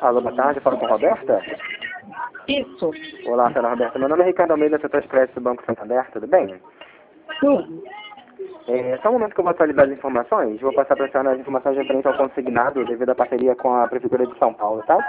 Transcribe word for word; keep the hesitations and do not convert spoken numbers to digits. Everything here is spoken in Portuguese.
Alô, boa tarde, falo com a Roberta? Isso. Olá, senhora Roberta. Meu nome é Ricardo Almeida, setor de crédito do Banco Santander, tudo bem? Sim. É, só um momento que eu vou atualizar as informações. Vou passar para a senhora as informações referentes ao consignado devido à parceria com a Prefeitura de São Paulo, tá?